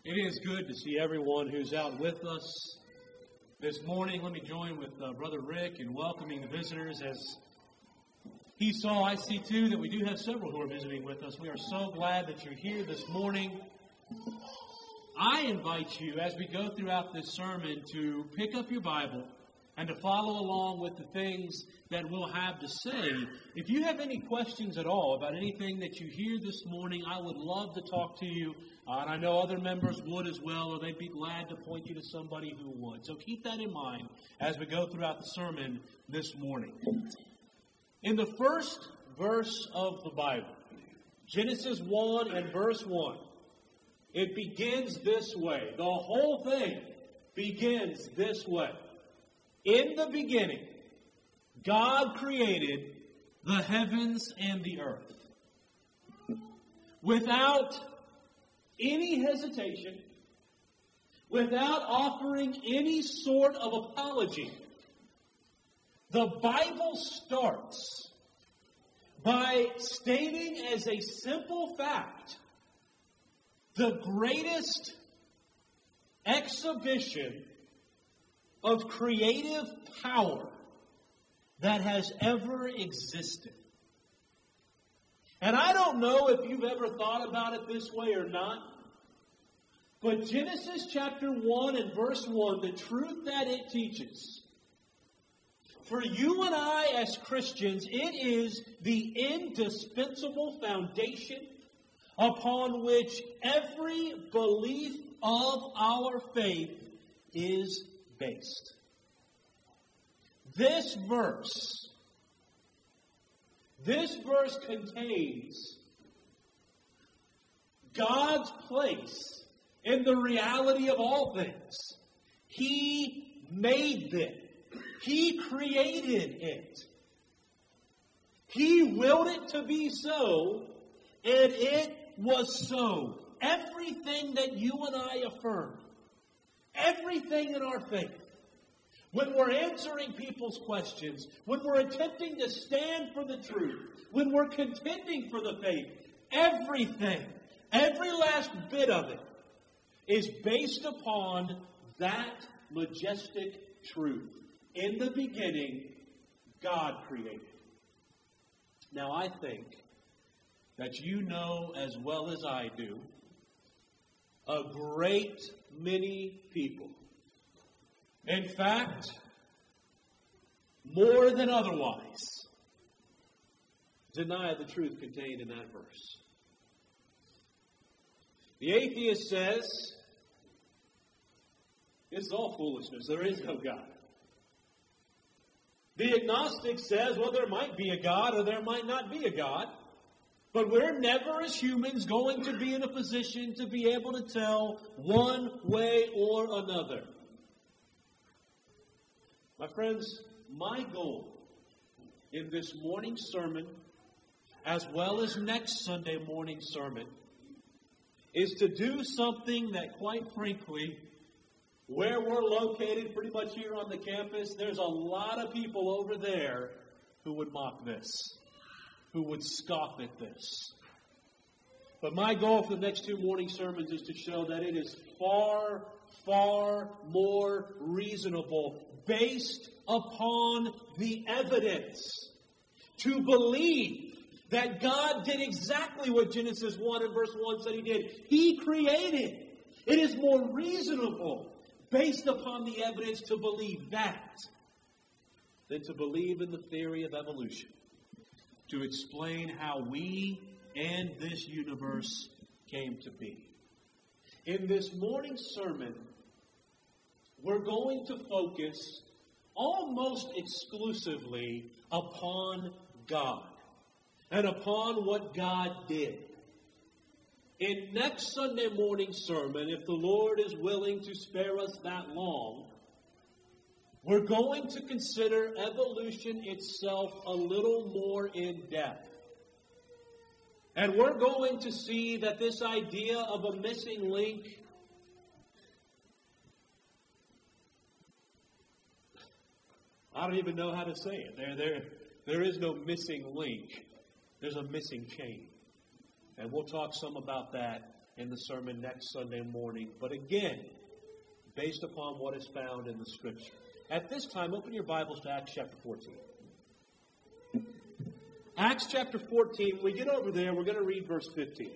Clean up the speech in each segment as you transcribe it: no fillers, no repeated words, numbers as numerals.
It is good to see everyone who's out with us this morning. Let me join with Brother Rick in welcoming the visitors. As he saw, I see too that we do have several who are visiting with us. We are so glad that you're here this morning. I invite you, as we go throughout this sermon, to pick up your Bible and to follow along with the things that we'll have to say. If you have any questions at all about anything that you hear this morning, I would love to talk to you. And I know other members would as well, or they'd be glad to point you to somebody who would. So keep that in mind as we go throughout the sermon this morning. In the first verse of the Bible, Genesis 1 and verse 1, it begins this way. The whole thing begins this way. In the beginning, God created the heavens and the earth. Without any hesitation, without offering any sort of apology, the Bible starts by stating as a simple fact the greatest exhibition of creative power that has ever existed. And I don't know if you've ever thought about it this way or not, but Genesis chapter 1 and verse 1, the truth that it teaches, for you and I as Christians, it is the indispensable foundation upon which every belief of our faith is based. This verse contains God's place in the reality of all things. He made them. He created it. He willed it to be so, and it was so. Everything that you and I affirm, everything in our faith, when we're answering people's questions, when we're attempting to stand for the truth, when we're contending for the faith, everything, every last bit of it is based upon that majestic truth. In the beginning, God created. Now, I think that you know as well as I do, a great many people, in fact, more than otherwise, deny the truth contained in that verse. The atheist says, this is all foolishness. There is no God. The agnostic says, well, there might be a God or there might not be a God. But we're never as humans going to be in a position to be able to tell one way or another. My friends, my goal in this morning's sermon, as well as next Sunday morning's sermon, is to do something that, quite frankly, where we're located, pretty much here on the campus, there's a lot of people over there who would mock this, who would scoff at this. But my goal for the next two morning sermons is to show that it is far, far more reasonable, based upon the evidence, to believe that God did exactly what Genesis 1 and verse 1 said He did. He created. It is more reasonable, based upon the evidence, to believe that than to believe in the theory of evolution, to explain how we and this universe came to be. In this morning's sermon, we're going to focus almost exclusively upon God and upon what God did. In next Sunday morning's sermon, if the Lord is willing to spare us that long, we're going to consider evolution itself a little more in depth. And we're going to see that this idea of a missing link, I don't even know how to say it. There is no missing link. There's a missing chain. And we'll talk some about that in the sermon next Sunday morning. But again, based upon what is found in the Scripture. At this time, open your Bibles to Acts chapter 14. Acts chapter 14, when we get over there, we're going to read verse 15.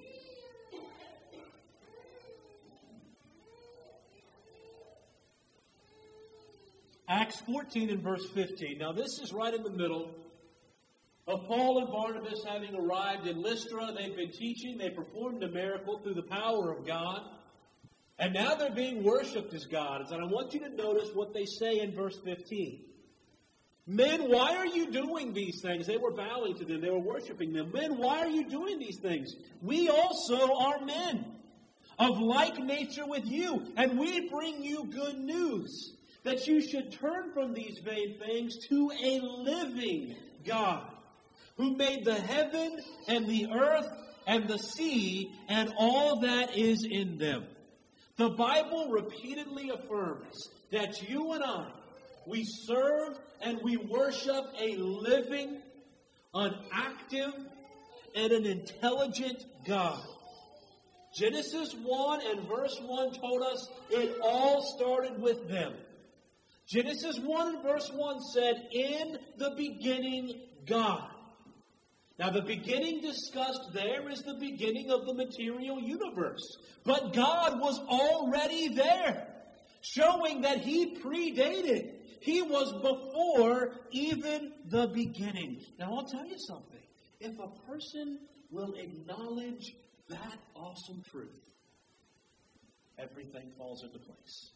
Acts 14 and verse 15. Now this is right in the middle of Paul and Barnabas having arrived in Lystra. They've been teaching. They performed a miracle through the power of God. And now they're being worshipped as gods. And I want you to notice what they say in verse 15. Men, why are you doing these things? They were bowing to them. They were worshiping them. Men, why are you doing these things? We also are men of like nature with you. And we bring you good news, that you should turn from these vain things to a living God, who made the heaven and the earth and the sea and all that is in them. The Bible repeatedly affirms that you and I, we serve and we worship a living, an active, and an intelligent God. Genesis 1 and verse 1 told us it all started with them. Genesis 1 and verse 1 said, in the beginning, God. Now, the beginning discussed there is the beginning of the material universe. But God was already there, showing that He predated. He was before even the beginning. Now, I'll tell you something. If a person will acknowledge that awesome truth, everything falls into place.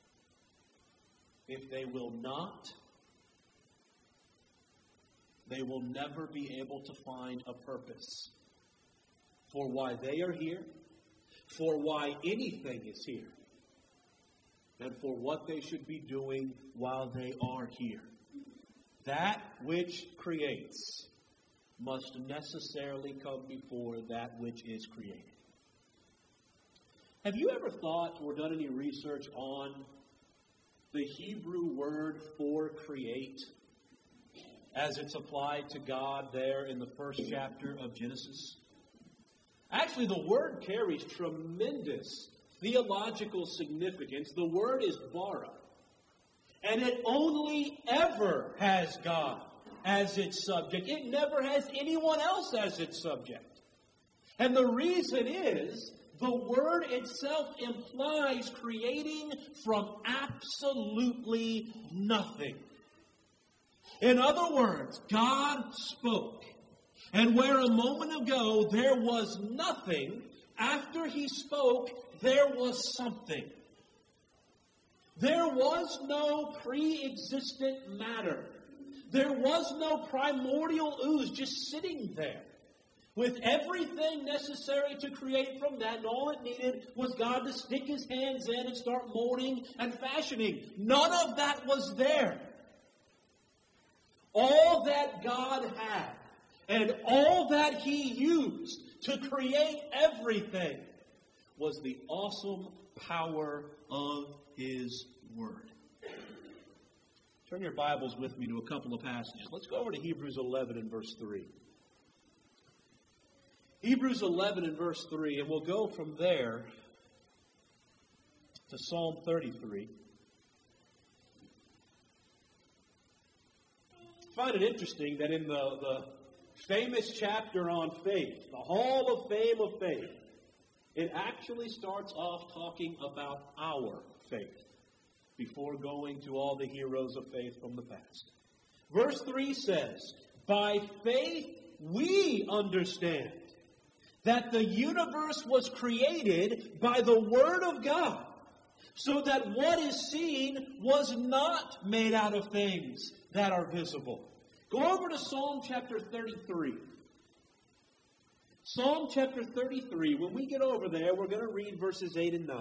If they will not, they will never be able to find a purpose for why they are here, for why anything is here, and for what they should be doing while they are here. That which creates must necessarily come before that which is created. Have you ever thought or done any research on the Hebrew word for create as it's applied to God there in the first chapter of Genesis? Actually, the word carries tremendous theological significance. The word is bara. And it only ever has God as its subject. It never has anyone else as its subject. And the reason is, the word itself implies creating from absolutely nothing. In other words, God spoke. And where a moment ago there was nothing, after He spoke, there was something. There was no pre-existent matter. There was no primordial ooze just sitting there with everything necessary to create from that. And all it needed was God to stick His hands in and start molding and fashioning. None of that was there. All that God had and all that He used to create everything was the awesome power of His Word. Turn your Bibles with me to a couple of passages. Let's go over to Hebrews 11 and verse 3. Hebrews 11 and verse 3, and we'll go from there to Psalm 33. I find it interesting that in the famous chapter on faith, the Hall of Fame of Faith, it actually starts off talking about our faith before going to all the heroes of faith from the past. Verse 3 says, by faith we understand that the universe was created by the Word of God, so that what is seen was not made out of things that are visible. Go over to Psalm chapter 33. Psalm chapter 33. When we get over there, we're going to read verses 8 and 9.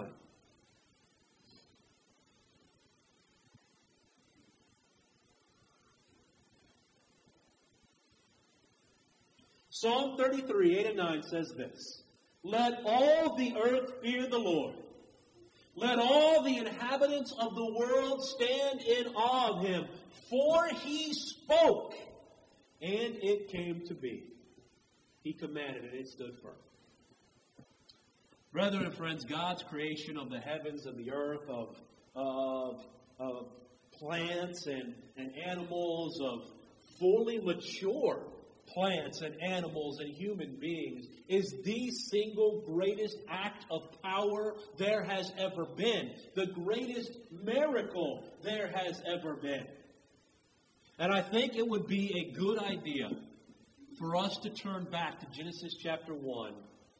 Psalm 33, 8 and 9 says this: let all the earth fear the Lord. Let all the inhabitants of the world stand in awe of Him. For He spoke, and it came to be. He commanded, and it stood firm. Brethren and friends, God's creation of the heavens and the earth, of plants and animals, of fully mature plants and animals and human beings, is the single greatest act of power there has ever been. The greatest miracle there has ever been. And I think it would be a good idea for us to turn back to Genesis chapter 1.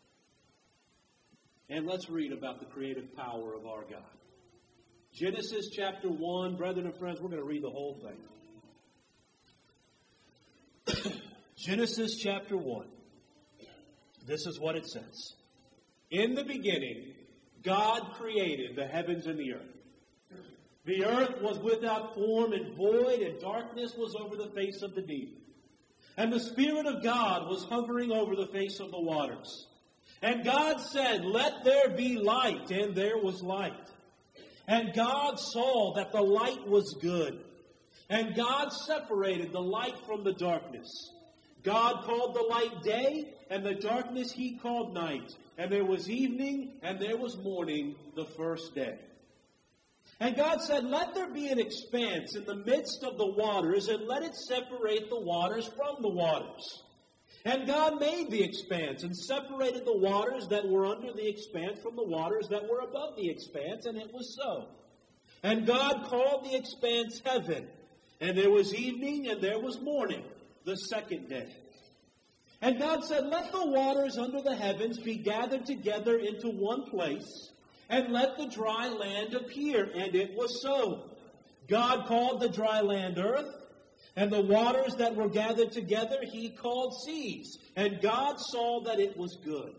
And let's read about the creative power of our God. Genesis chapter 1, brethren and friends, we're going to read the whole thing. Genesis chapter 1. This is what it says. In the beginning, God created the heavens and the earth. The earth was without form and void, and darkness was over the face of the deep. And the Spirit of God was hovering over the face of the waters. And God said, "Let there be light," and there was light. And God saw that the light was good. And God separated the light from the darkness. God called the light day, and the darkness He called night. And there was evening, and there was morning, the first day. And God said, "Let there be an expanse in the midst of the waters, and let it separate the waters from the waters." And God made the expanse, and separated the waters that were under the expanse from the waters that were above the expanse, and it was so. And God called the expanse heaven. And there was evening, and there was morning, the second day. And God said, "Let the waters under the heavens be gathered together into one place, and let the dry land appear." And it was so. God called the dry land earth, and the waters that were gathered together He called seas. And God saw that it was good.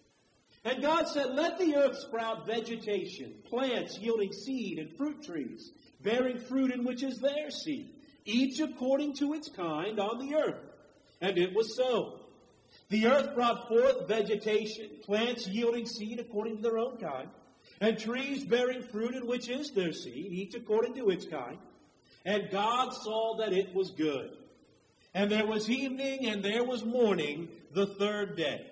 And God said, "Let the earth sprout vegetation, plants yielding seed, and fruit trees, bearing fruit in which is their seed, each according to its kind on the earth." And it was so. The earth brought forth vegetation, plants yielding seed according to their own kind, and trees bearing fruit in which is their seed, each according to its kind. And God saw that it was good. And there was evening, and there was morning, the third day.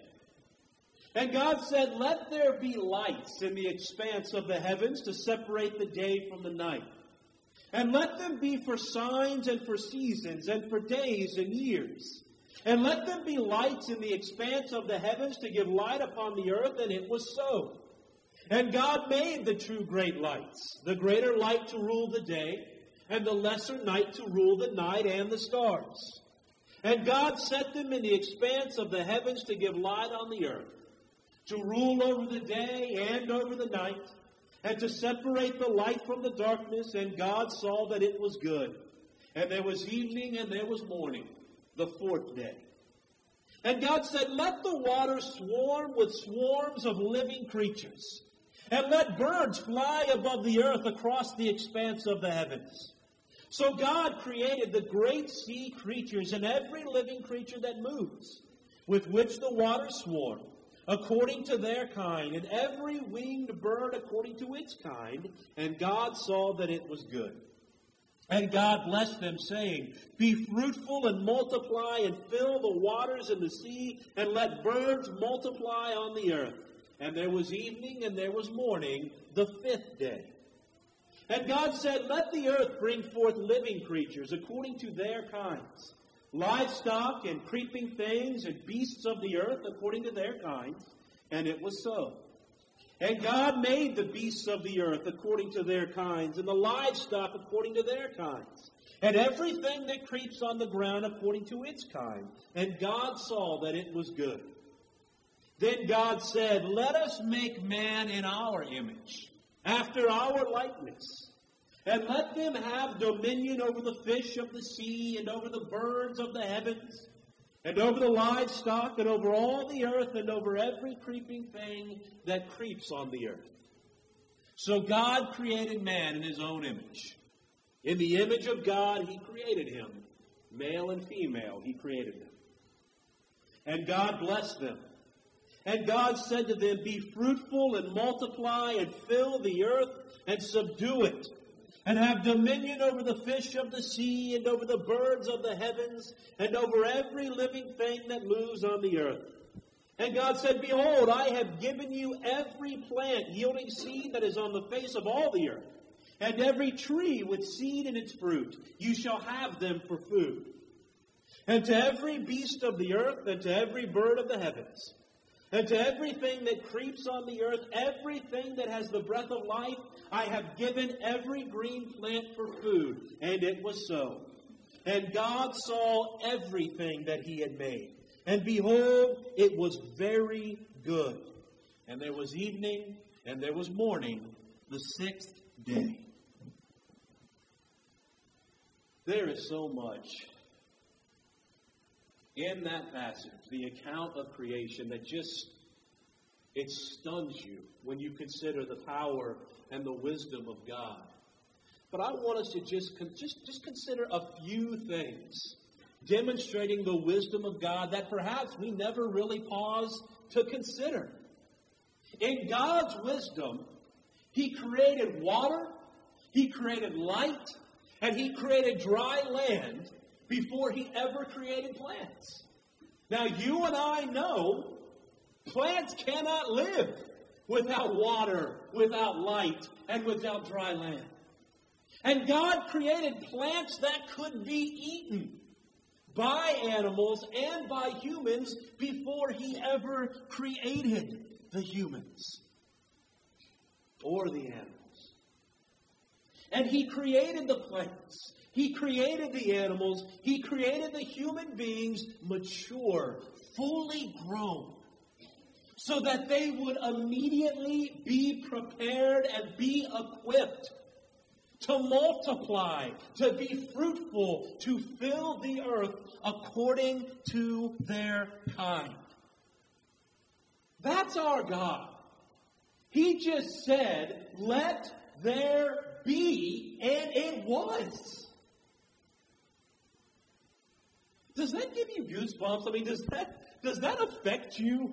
And God said, "Let there be lights in the expanse of the heavens to separate the day from the night. And let them be for signs and for seasons and for days and years. And let them be lights in the expanse of the heavens to give light upon the earth." And it was so. And God made the two great lights, the greater light to rule the day, and the lesser night to rule the night, and the stars. And God set them in the expanse of the heavens to give light on the earth, to rule over the day and over the night, and to separate the light from the darkness. And God saw that it was good. And there was evening, and there was morning, the fourth day. And God said, "Let the waters swarm with swarms of living creatures, and let birds fly above the earth across the expanse of the heavens." So God created the great sea creatures and every living creature that moves, with which the waters swarm, according to their kind, and every winged bird according to its kind. And God saw that it was good. And God blessed them, saying, "Be fruitful and multiply, and fill the waters in the sea, and let birds multiply on the earth." And there was evening, and there was morning, the fifth day. And God said, "Let the earth bring forth living creatures according to their kinds, livestock and creeping things and beasts of the earth according to their kinds." And it was so. And God made the beasts of the earth according to their kinds, and the livestock according to their kinds, and everything that creeps on the ground according to its kind. And God saw that it was good. Then God said, "Let us make man in our image, after our likeness, and let them have dominion over the fish of the sea, and over the birds of the heavens, and over the livestock, and over all the earth, and over every creeping thing that creeps on the earth." So God created man in His own image. In the image of God He created him. Male and female He created them. And God blessed them. And God said to them, "Be fruitful and multiply, and fill the earth and subdue it, and have dominion over the fish of the sea, and over the birds of the heavens, and over every living thing that moves on the earth." And God said, Behold, I have given you every plant yielding seed that is on the face of all the earth, and every tree with seed in its fruit. You shall have them for food. And to every beast of the earth, and to every bird of the heavens, and to everything that creeps on the earth, everything that has the breath of life, I have given every green plant for food. And it was so. And God saw everything that he had made. And behold, it was very good. And there was evening, and there was morning, the sixth day. There is so much in that passage, the account of creation, that it stuns you when you consider the power and the wisdom of God. But I want us to just consider a few things demonstrating the wisdom of God that perhaps we never really pause to consider. In God's wisdom, he created water, he created light, and he created dry land before he ever created plants. Now, you and I know plants cannot live without water, without light, and without dry land. And God created plants that could be eaten by animals and by humans before he ever created the humans or the animals. And he created the plants. He created the animals. He created the human beings mature, fully grown, so that they would immediately be prepared and be equipped to multiply, to be fruitful, to fill the earth according to their kind. That's our God. He just said, let there be, and it was. Does that give you goosebumps? I mean, does that affect you?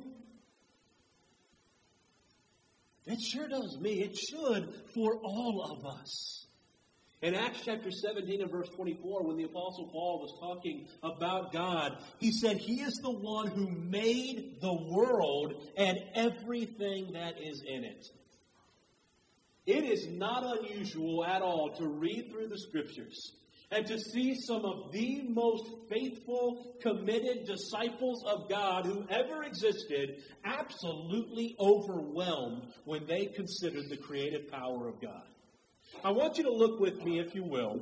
It sure does me. It should for all of us. In Acts chapter 17 and verse 24, when the Apostle Paul was talking about God, he said, he is the one who made the world and everything that is in it. It is not unusual at all to read through the Scriptures and to see some of the most faithful, committed disciples of God who ever existed absolutely overwhelmed when they considered the creative power of God. I want you to look with me, if you will,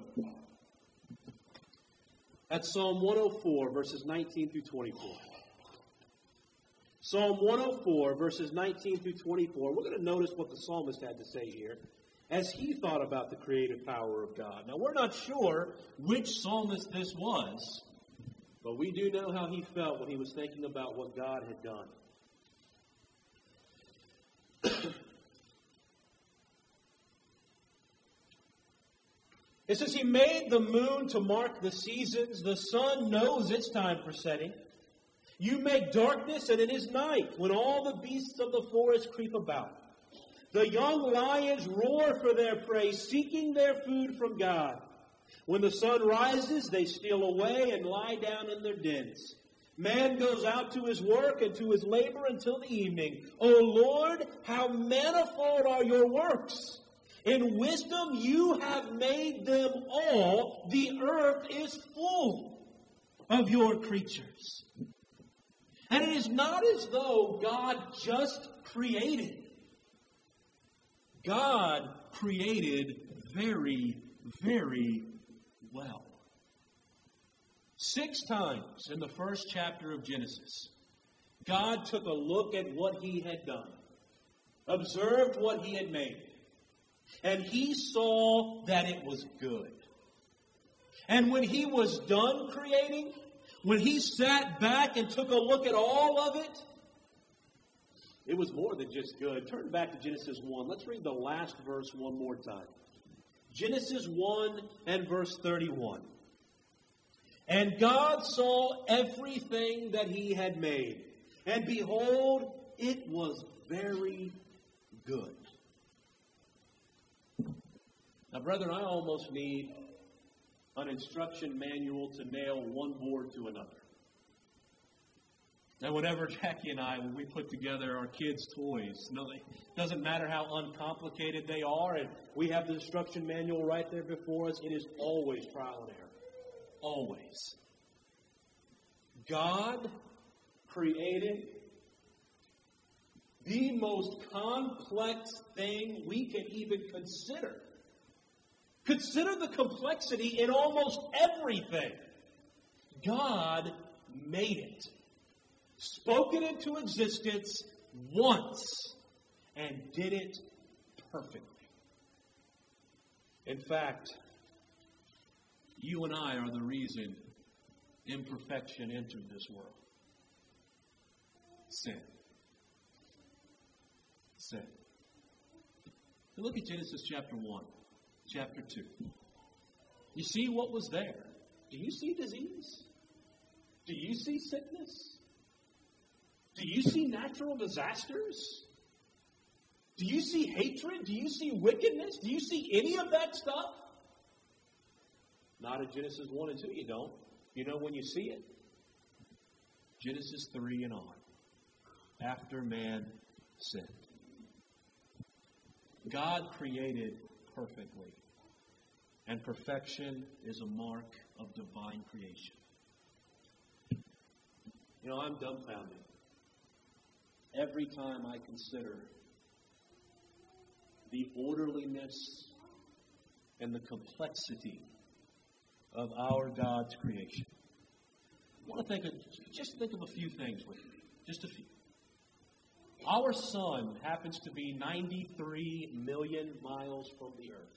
at Psalm 104, verses 19 through 24. Psalm 104, verses 19 through 24. We're going to notice what the psalmist had to say here as he thought about the creative power of God. Now, we're not sure which psalmist this was, but we do know how he felt when he was thinking about what God had done. It says, he made the moon to mark the seasons. The sun knows its time for setting. You make darkness, and it is night, when all the beasts of the forest creep about. The young lions roar for their prey, seeking their food from God. When the sun rises, they steal away and lie down in their dens. Man goes out to his work and to his labor until the evening. O Lord, how manifold are your works! In wisdom you have made them all. The earth is full of your creatures. And it is not as though God just created. God created very, very well. 6 times in the first chapter of Genesis, God took a look at what he had done, observed what he had made, and he saw that it was good. And when he was done creating, when he sat back and took a look at all of it, it was more than just good. Turn back to Genesis 1. Let's read the last verse one more time. Genesis 1 and verse 31. And God saw everything that he had made, and behold, it was very good. Now, brethren, I almost need an instruction manual to nail one board to another. that whenever Jackie and I, when we put together our kids' toys, it doesn't matter how uncomplicated they are, and we have the instruction manual right there before us, it is always trial and error. Always. God created the most complex thing we can even consider. Consider the complexity in almost everything. God made it. Spoke it into existence once and did it perfectly. In fact, you and I are the reason imperfection entered this world. Sin. Sin. Look at Genesis chapter 1, chapter 2. You see what was there? Do you see disease? Do you see sickness? Do you see natural disasters? Do you see hatred? Do you see wickedness? Do you see any of that stuff? Not in Genesis 1 and 2, you don't. You know when you see it? Genesis 3 and on. After man sinned. God created perfectly. And perfection is a mark of divine creation. You know, I'm dumbfounded every time I consider the orderliness and the complexity of our God's creation. I want to think of a few things with me. Just a few. Our sun happens to be 93 million miles from the earth.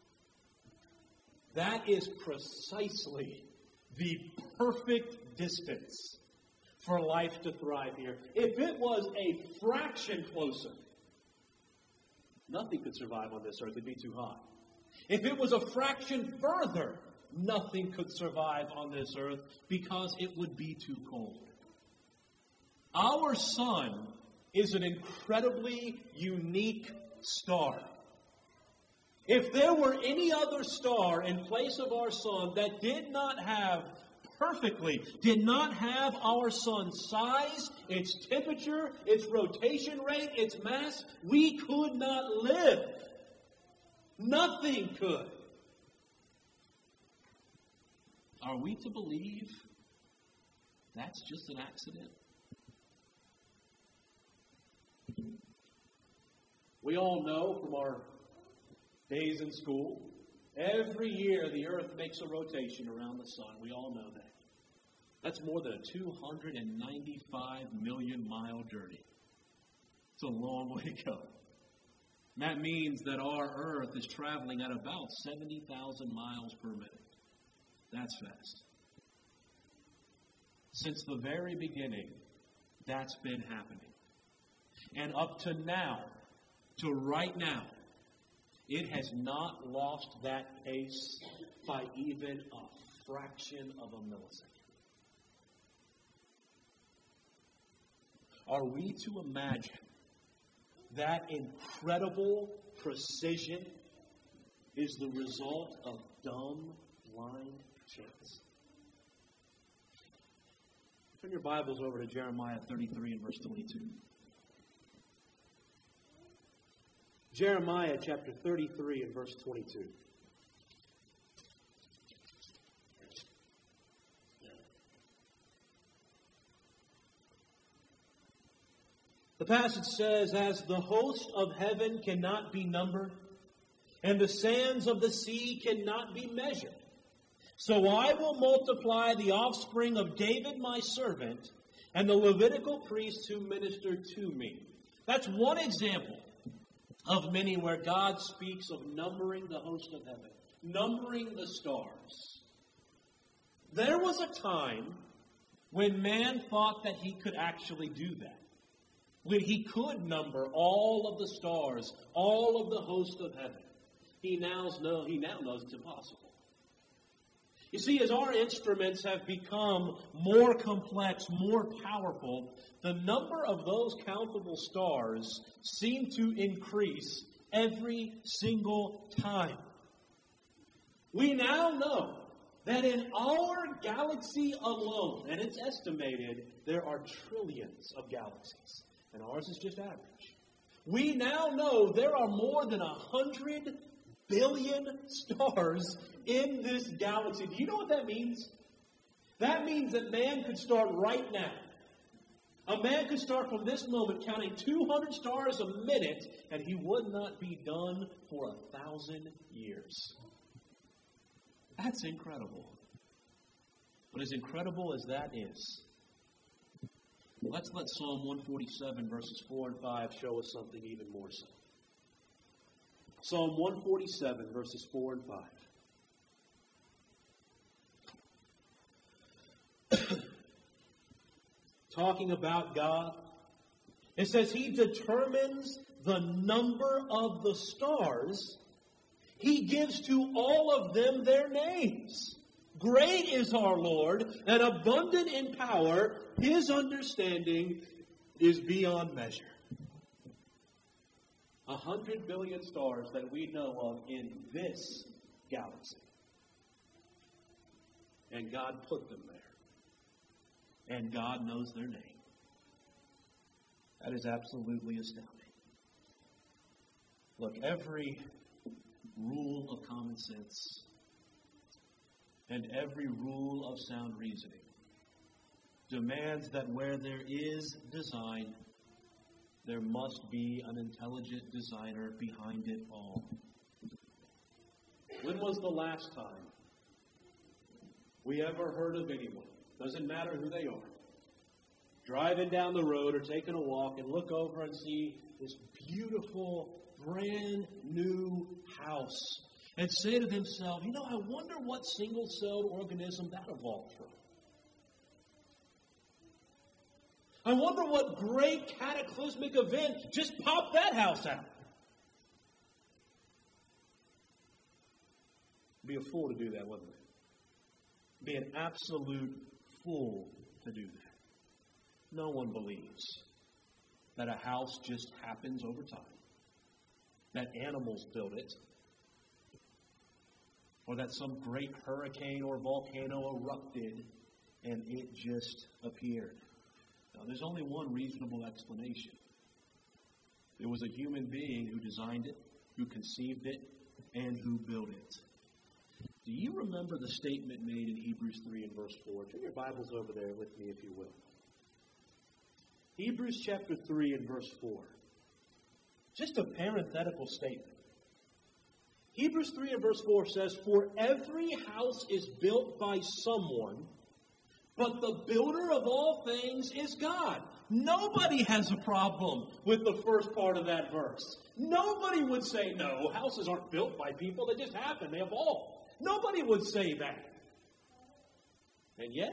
That is precisely the perfect distance for life to thrive here. If it was a fraction closer, nothing could survive on this earth. It'd be too hot. If it was a fraction further, nothing could survive on this earth because it would be too cold. Our sun is an incredibly unique star. If there were any other star in place of our sun that did not have our sun's size, its temperature, its rotation rate, its mass, we could not live. Nothing could. Are we to believe that's just an accident? We all know from our days in school, every year the earth makes a rotation around the sun. We all know that. That's more than a 295 million mile journey. It's a long way to go. And that means that our earth is traveling at about 70,000 miles per minute. That's fast. Since the very beginning, that's been happening. And up to now, to right now, it has not lost that pace by even a fraction of a millisecond. Are we to imagine that incredible precision is the result of dumb, blind chance? Turn your Bibles over to Jeremiah 33 and verse 22. Jeremiah chapter 33 and verse 22. The passage says, "As the host of heaven cannot be numbered, and the sands of the sea cannot be measured, so I will multiply the offspring of David my servant, and the Levitical priests who minister to me." That's one example of many where God speaks of numbering the host of heaven, numbering the stars. There was a time when man thought that he could actually do that. When he could number all of the stars, all of the host of heaven. He now knows it's impossible. You see, as our instruments have become more complex, more powerful, the number of those countable stars seem to increase every single time. We now know that in our galaxy alone, and it's estimated there are trillions of galaxies, and ours is just average. We now know there are more than 100 billion stars in this galaxy. Do you know what that means? That means that man could start right now. A man could start from this moment counting 200 stars a minute, and he would not be done for 1,000 years. That's incredible. But as incredible as that is, let's let Psalm 147 verses 4 and 5 show us something even more so. Psalm 147 verses 4 and 5. Talking about God, it says He determines the number of the stars. He gives to all of them their names. Great is our Lord, and abundant in power. His understanding is beyond measure. 100 billion stars that we know of in this galaxy. And God put them there. And God knows their name. That is absolutely astounding. Look, every rule of common sense and every rule of sound reasoning demands that where there is design, there must be an intelligent designer behind it all. When was the last time we ever heard of anyone, doesn't matter who they are, driving down the road or taking a walk and look over and see this beautiful, brand new house and say to themselves, you know, I wonder what single-celled organism that evolved from. I wonder what great cataclysmic event just popped that house out. Be a fool to do that, wouldn't it? Be an absolute fool to do that. No one believes that a house just happens over time, that animals build it, or that some great hurricane or volcano erupted and it just appeared. Now, there's only one reasonable explanation. There was a human being who designed it, who conceived it, and who built it. Do you remember the statement made in Hebrews 3 and verse 4? Turn your Bibles over there with me, if you will. Hebrews chapter 3 and verse 4. Just a parenthetical statement. Hebrews 3 and verse 4 says, for every house is built by someone, but the builder of all things is God. Nobody has a problem with the first part of that verse. Nobody would say, no, houses aren't built by people. They just happen. They evolve. Nobody would say that. And yet,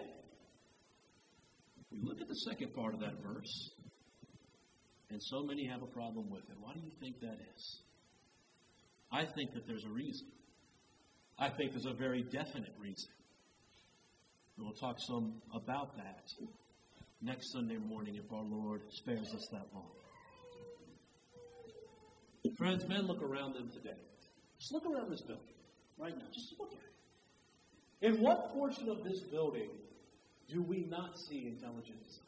we look at the second part of that verse, and so many have a problem with it. Why do you think that is? I think that there's a reason. I think there's a very definite reason. And we'll talk some about that next Sunday morning if our Lord spares us that long. Friends, men, look around them today. Just look around this building right now. Just look at it. In what portion of this building do we not see intelligent design?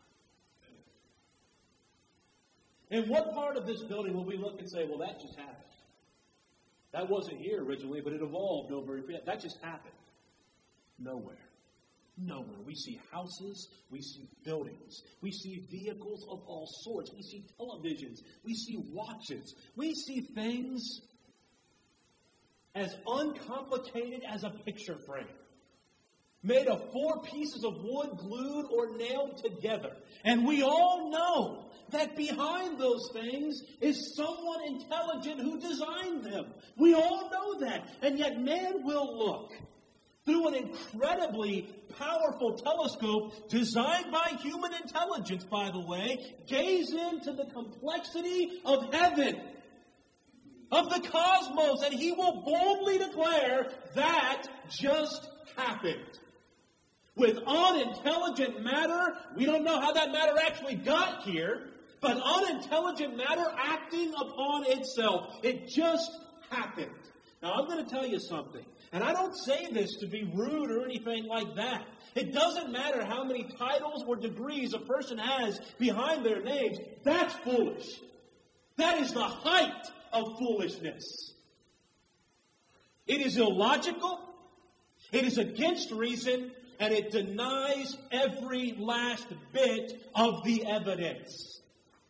In what part of this building will we look and say, well, that just happened? That wasn't here originally, but it evolved over. That just happened. Nowhere. Nowhere. We see houses. We see buildings. We see vehicles of all sorts. We see televisions. We see watches. We see things as uncomplicated as a picture frame, made of 4 pieces of wood glued or nailed together. And we all know that behind those things is someone intelligent who designed them. We all know that. And yet man will look through an incredibly powerful telescope designed by human intelligence, by the way, gaze into the complexity of heaven, of the cosmos, and he will boldly declare that just happened. With unintelligent matter, we don't know how that matter actually got here, but unintelligent matter acting upon itself. It just happened. Now, I'm going to tell you something, and I don't say this to be rude or anything like that. It doesn't matter how many titles or degrees a person has behind their names. That's foolish. That is the height of foolishness. It is illogical, it is against reason, and it denies every last bit of the evidence.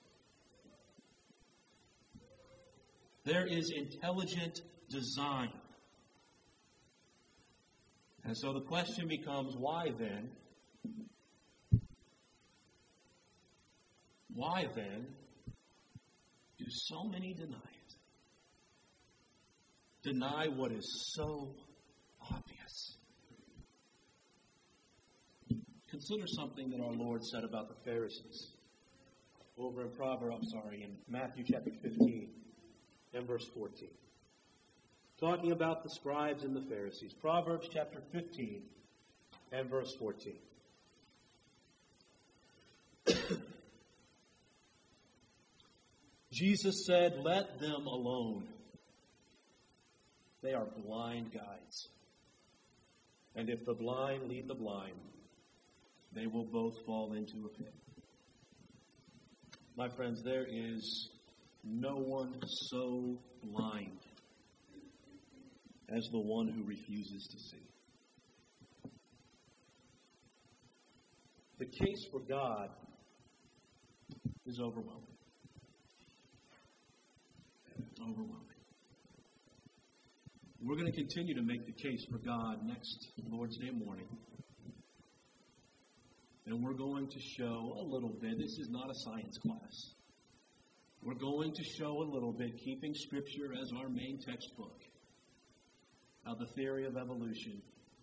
There is intelligent design. And so the question becomes, why then? Why then do so many deny it? Deny what is so obvious. Consider something that our Lord said about the Pharisees. Over in Matthew chapter 15 and verse 14. Talking about the scribes and the Pharisees. Proverbs chapter 15 and verse 14. Jesus said, "Let them alone. They are blind guides. And if the blind lead the blind, they will both fall into a pit." My friends, there is no one so blind as the one who refuses to see. The case for God is overwhelming. It's overwhelming. We're going to continue to make the case for God next Lord's Day morning. And we're going to show a little bit. This is not a science class. We're going to show a little bit, keeping Scripture as our main textbook, how the theory of evolution,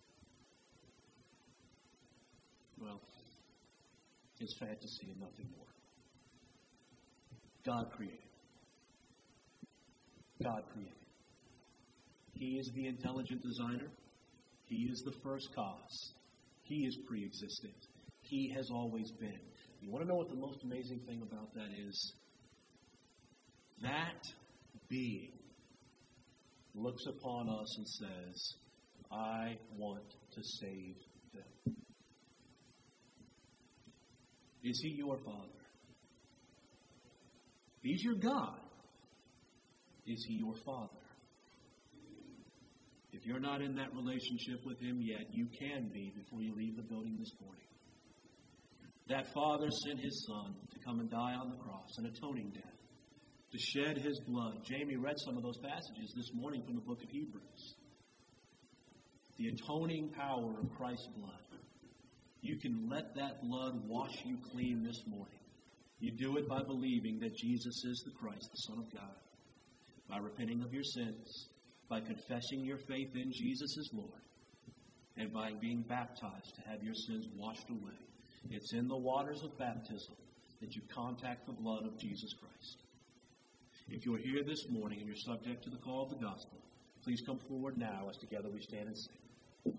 well, is fantasy and nothing more. God created. God created. He is the intelligent designer. He is the first cause. He is pre-existent. He has always been. You want to know what the most amazing thing about that is? That being looks upon us and says, "I want to save them." Is He your Father? He's your God. Is He your Father? If you're not in that relationship with Him yet, you can be before you leave the building this morning. That Father sent His Son to come and die on the cross, an atoning death, to shed His blood. Jamie read some of those passages this morning from the book of Hebrews. The atoning power of Christ's blood. You can let that blood wash you clean this morning. You do it by believing that Jesus is the Christ, the Son of God. By repenting of your sins. By confessing your faith in Jesus as Lord. And by being baptized to have your sins washed away. It's in the waters of baptism that you contact the blood of Jesus Christ. If you're here this morning and you're subject to the call of the gospel, please come forward now as together we stand and sing.